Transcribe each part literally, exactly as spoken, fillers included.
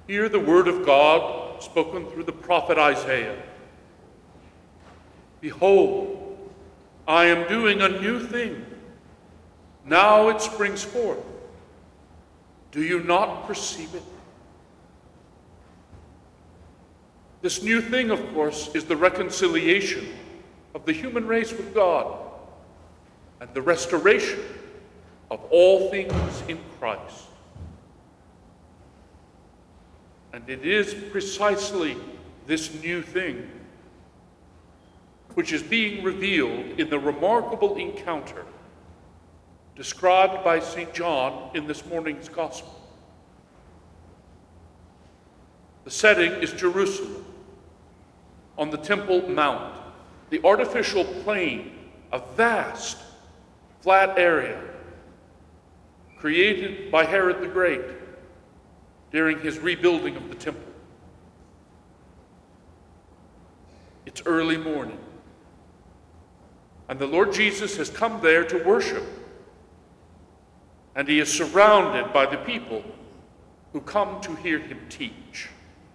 Hear the word of God spoken through the prophet Isaiah. Behold, I am doing a new thing. Now it springs forth. Do you not perceive it? This new thing, of course, is the reconciliation of the human race with God and the restoration of all things in Christ. And it is precisely this new thing which is being revealed in the remarkable encounter described by Saint John in this morning's Gospel. The setting is Jerusalem, on the Temple Mount, the artificial plain, a vast, flat area created by Herod the Great during his rebuilding of the temple. It's early morning, and the Lord Jesus has come there to worship, and he is surrounded by the people who come to hear him teach.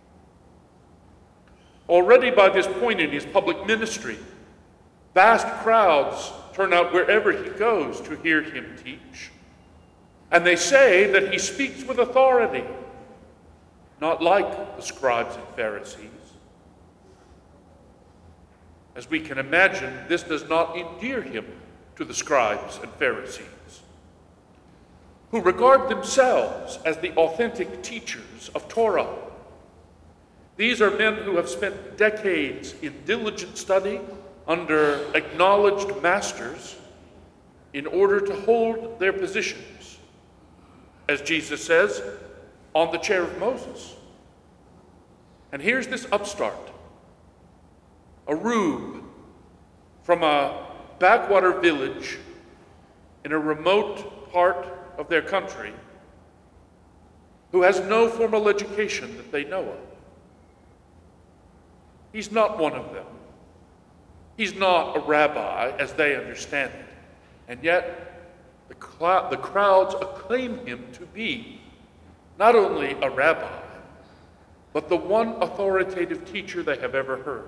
Already by this point in his public ministry, vast crowds turn out wherever he goes to hear him teach. And they say that he speaks with authority, not like the scribes and Pharisees. As we can imagine, this does not endear him to the scribes and Pharisees, who regard themselves as the authentic teachers of Torah. These are men who have spent decades in diligent study under acknowledged masters in order to hold their positions, as Jesus says, on the chair of Moses. And here's this upstart, a rube from a backwater village in a remote part of their country, who has no formal education that they know of. He's not one of them. He's not a rabbi as they understand it. And yet, the, cl- the crowds acclaim him to be not only a rabbi, but the one authoritative teacher they have ever heard.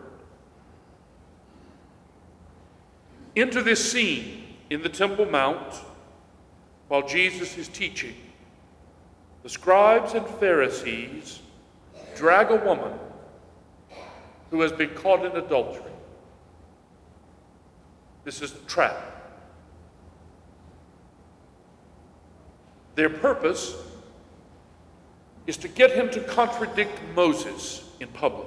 Into this scene in the Temple Mount, while Jesus is teaching, the scribes and Pharisees drag a woman who has been caught in adultery. This is the trap. Their purpose is to get him to contradict Moses in public.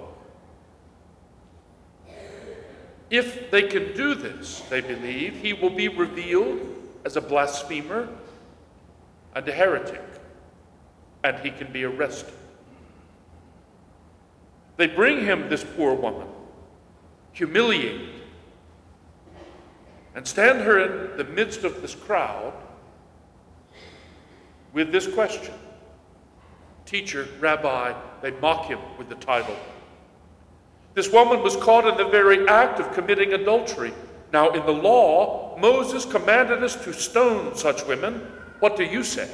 If they can do this, they believe, he will be revealed as a blasphemer and a heretic, and he can be arrested. They bring him this poor woman, humiliated, and stand her in the midst of this crowd with this question. Teacher, rabbi, they mock him with the title. This woman was caught in the very act of committing adultery. Now, in the law, Moses commanded us to stone such women. What do you say?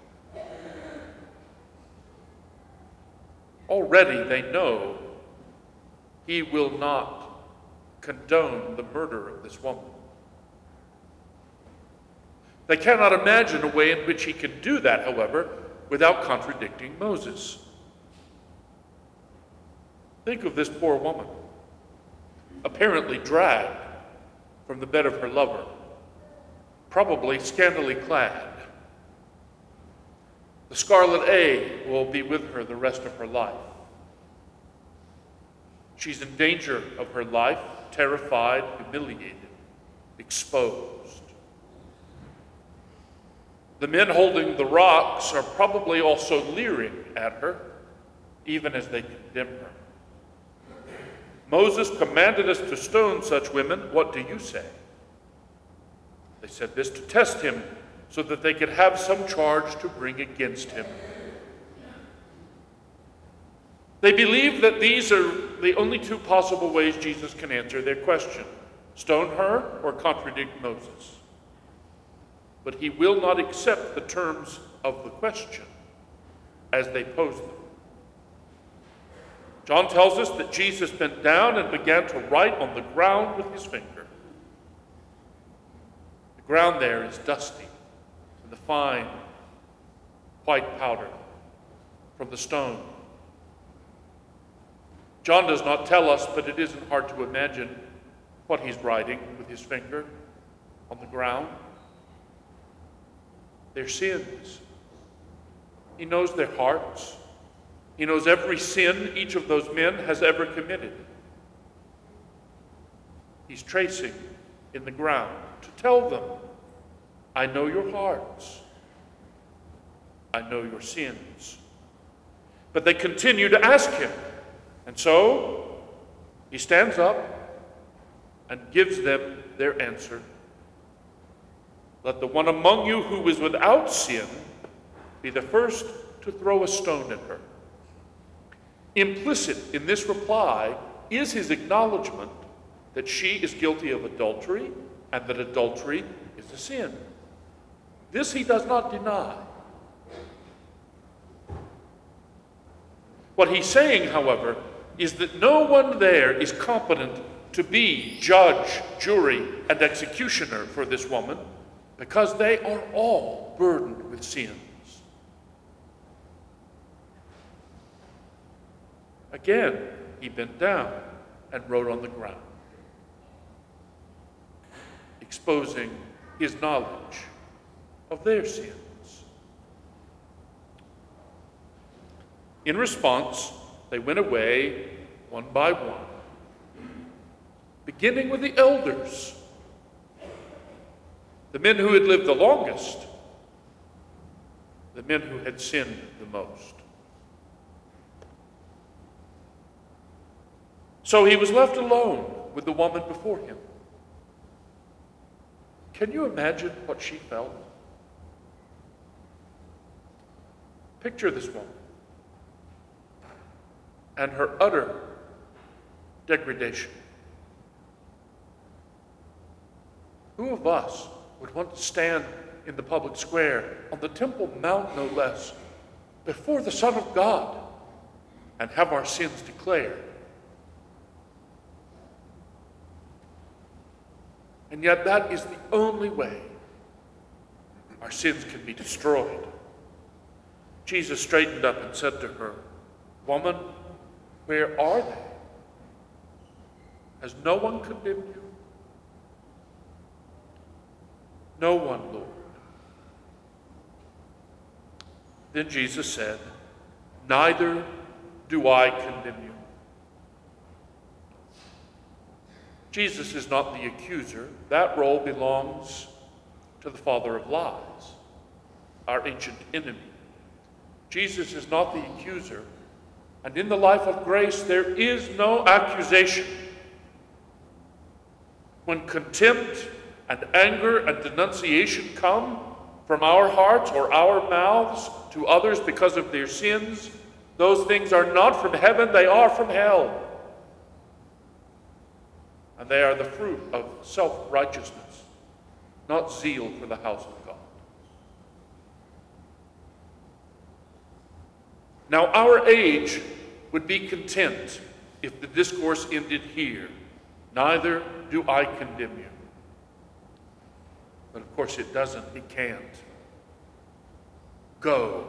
Already they know he will not condone the murder of this woman. They cannot imagine a way in which he can do that, however, without contradicting Moses. Think of this poor woman, apparently dragged from the bed of her lover, probably scantily clad. The scarlet A will be with her the rest of her life. She's in danger of her life, terrified, humiliated, exposed. The men holding the rocks are probably also leering at her, even as they condemn her. Moses commanded us to stone such women. What do you say? They said this to test him, so that they could have some charge to bring against him. They believe that these are the only two possible ways Jesus can answer their question: stone her or contradict Moses. But he will not accept the terms of the question as they pose them. John tells us that Jesus bent down and began to write on the ground with his finger. The ground there is dusty with the fine white powder from the stone. John does not tell us, but it isn't hard to imagine what he's writing with his finger on the ground. Their sins. He knows their hearts. He knows every sin each of those men has ever committed. He's tracing in the ground to tell them, I know your hearts. I know your sins. But they continue to ask him. And so he stands up and gives them their answer. Let the one among you who is without sin be the first to throw a stone at her. Implicit in this reply is his acknowledgement that she is guilty of adultery and that adultery is a sin. This he does not deny. What he's saying, however, is that no one there is competent to be judge, jury, and executioner for this woman because they are all burdened with sins. Again, he bent down and wrote on the ground, exposing his knowledge of their sins. In response, they went away one by one, beginning with the elders, the men who had lived the longest, the men who had sinned the most. So he was left alone with the woman before him. Can you imagine what she felt? Picture this woman and her utter degradation. Who of us would want to stand in the public square, on the Temple Mount no less, before the Son of God and have our sins declared? And yet that is the only way our sins can be destroyed. Jesus straightened up and said to her, Woman, where are they? Has no one condemned you? No one, Lord. Then Jesus said, Neither do I condemn you. Jesus is not the accuser. That role belongs to the father of lies, our ancient enemy. Jesus is not the accuser. And in the life of grace, there is no accusation. When contempt and anger and denunciation come from our hearts or our mouths to others because of their sins, those things are not from heaven, they are from hell. And they are the fruit of self-righteousness, not zeal for the house of God. Now, our age would be content if the discourse ended here. Neither do I condemn you. But of course it doesn't. It can't. Go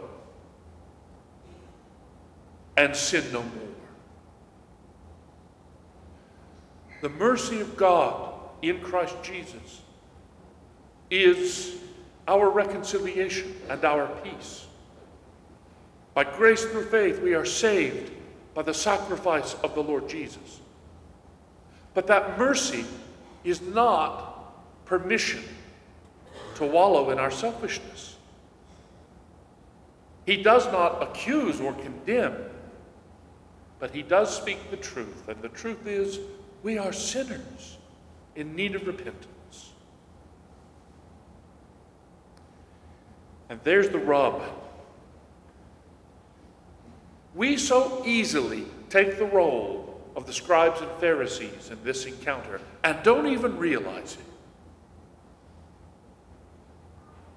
and sin no more. The mercy of God in Christ Jesus is our reconciliation and our peace. By grace through faith, we are saved by the sacrifice of the Lord Jesus. But that mercy is not permission to wallow in our selfishness. He does not accuse or condemn, but he does speak the truth. And the truth is, we are sinners in need of repentance. And there's the rub. We so easily take the role of the scribes and Pharisees in this encounter and don't even realize it.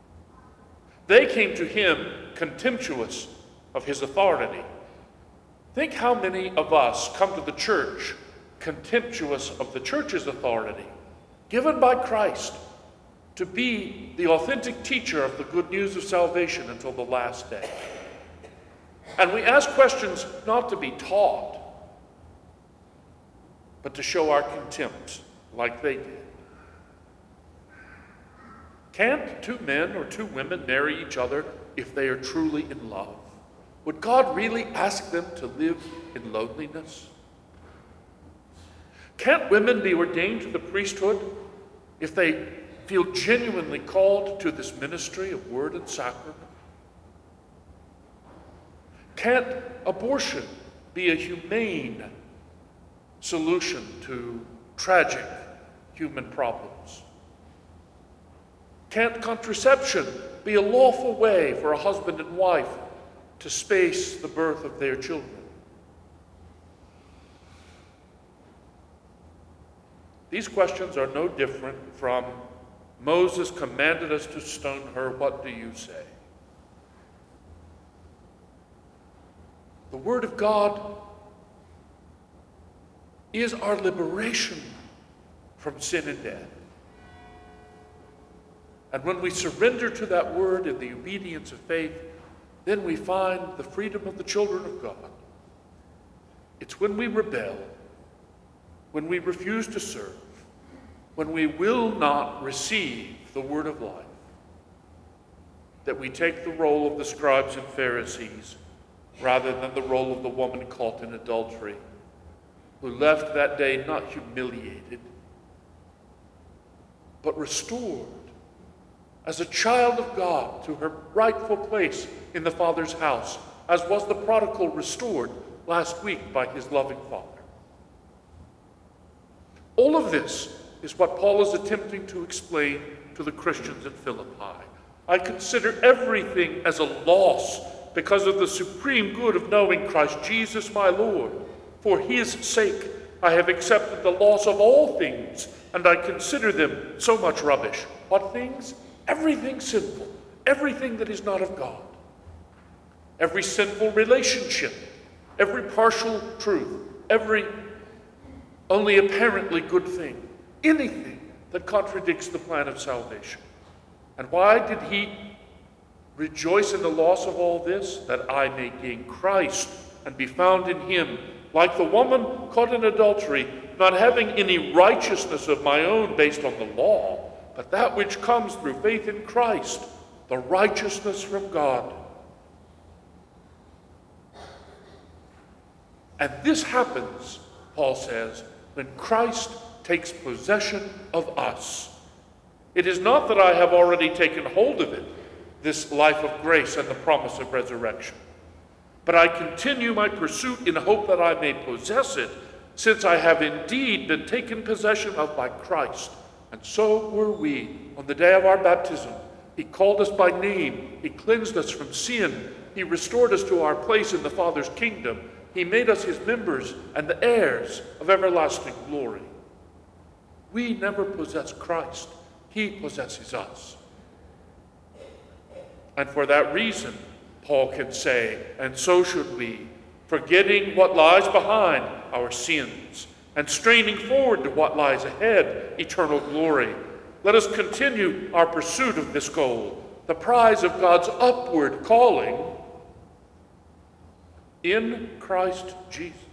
They came to him contemptuous of his authority. Think how many of us come to the church contemptuous of the church's authority, given by Christ, to be the authentic teacher of the good news of salvation until the last day. And we ask questions not to be taught, but to show our contempt like they did. Can't two men or two women marry each other if they are truly in love? Would God really ask them to live in loneliness? Can't women be ordained to the priesthood if they feel genuinely called to this ministry of word and sacrament? Can't abortion be a humane solution to tragic human problems? Can't contraception be a lawful way for a husband and wife to space the birth of their children? These questions are no different from Moses commanded us to stone her. What do you say? The Word of God is our liberation from sin and death. And when we surrender to that Word in the obedience of faith, then we find the freedom of the children of God. It's when we rebel, when we refuse to serve, when we will not receive the word of life, that we take the role of the scribes and Pharisees rather than the role of the woman caught in adultery, who left that day not humiliated, but restored as a child of God to her rightful place in the Father's house, as was the prodigal restored last week by his loving Father. All of this is what Paul is attempting to explain to the Christians at Philippi. I consider everything as a loss because of the supreme good of knowing Christ Jesus my Lord. For his sake I have accepted the loss of all things, and I consider them so much rubbish. What things? Everything sinful, everything that is not of God. Every sinful relationship, every partial truth, every only apparently good thing, anything that contradicts the plan of salvation. And why did he rejoice in the loss of all this? That I may gain Christ and be found in him, like the woman caught in adultery, not having any righteousness of my own based on the law, but that which comes through faith in Christ, the righteousness from God. And this happens, Paul says, when Christ takes possession of us. It is not that I have already taken hold of it, this life of grace and the promise of resurrection, but I continue my pursuit in hope that I may possess it, since I have indeed been taken possession of by Christ. And so were we on the day of our baptism. He called us by name. He cleansed us from sin. He restored us to our place in the Father's kingdom. He made us his members and the heirs of everlasting glory. We never possess Christ. He possesses us. And for that reason, Paul can say, and so should we, forgetting what lies behind, our sins, and straining forward to what lies ahead, eternal glory. Let us continue our pursuit of this goal, the prize of God's upward calling in Christ Jesus.